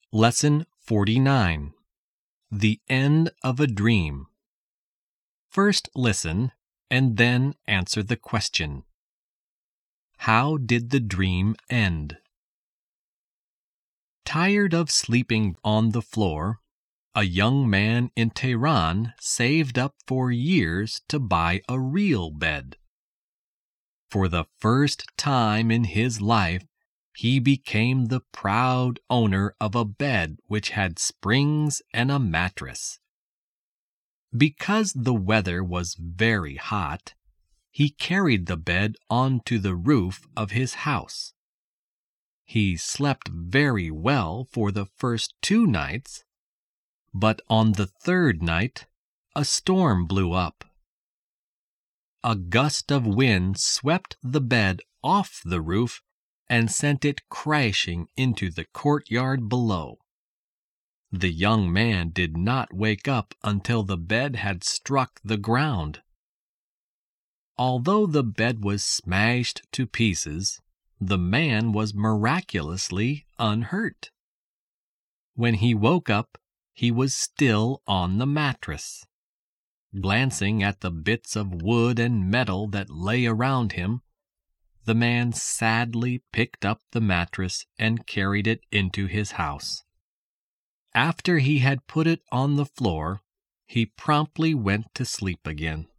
Lesson 49. The End of a Dream. First listen, and then answer the question. How did the dream end? Tired of sleeping on the floor, a young man in Tehran saved up for years to buy a real bed. For the first time in his life, he became the proud owner of a bed which had springs and a mattress. Because the weather was very hot, he carried the bed onto the roof of his house. He slept very well for the first 2 nights, but on the 3rd night, a storm blew up. A gust of wind swept the bed off the roof and sent it crashing into the courtyard below. The young man did not wake up until the bed had struck the ground. Although the bed was smashed to pieces, the man was miraculously unhurt. When he woke up, he was still on the mattress. Glancing at the bits of wood and metal that lay around him, the man sadly picked up the mattress and carried it into his house. After he had put it on the floor, he promptly went to sleep again.